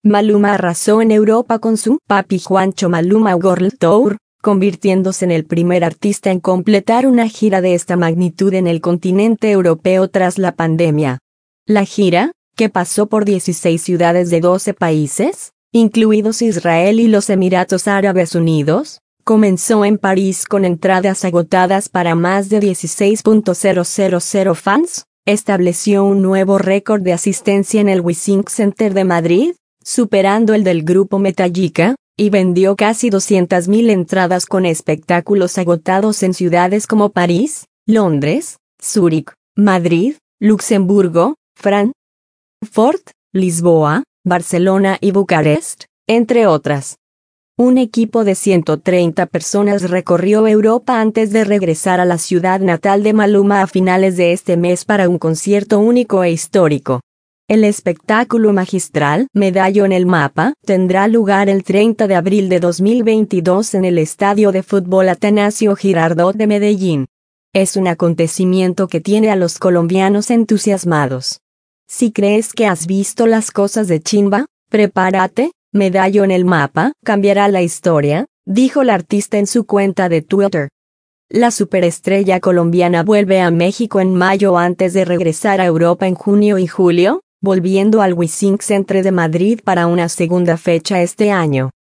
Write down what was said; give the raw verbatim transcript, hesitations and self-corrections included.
Maluma arrasó en Europa con su Papi Juancho Maluma World Tour, convirtiéndose en el primer artista en completar una gira de esta magnitud en el continente europeo tras la pandemia. La gira, que pasó por dieciséis ciudades de doce países, incluidos Israel y los Emiratos Árabes Unidos, comenzó en París con entradas agotadas para más de dieciséis mil fans, estableció un nuevo récord de asistencia en el Wishing Center de Madrid, superando el del grupo Metallica, y vendió casi doscientas mil entradas con espectáculos agotados en ciudades como París, Londres, Zúrich, Madrid, Luxemburgo, Frankfurt, Lisboa, Barcelona y Bucarest, entre otras. Un equipo de ciento treinta personas recorrió Europa antes de regresar a la ciudad natal de Maluma a finales de este mes para un concierto único e histórico. El espectáculo magistral, Medallo en el Mapa, tendrá lugar el treinta de abril de dos mil veintidós en el Estadio de Fútbol Atanasio Girardot de Medellín. Es un acontecimiento que tiene a los colombianos entusiasmados. Si crees que has visto las cosas de chimba, prepárate, Medallo en el Mapa cambiará la historia, dijo la artista en su cuenta de Twitter. La superestrella colombiana vuelve a México en mayo antes de regresar a Europa en junio y julio, volviendo al Wishing Center de Madrid para una segunda fecha este año.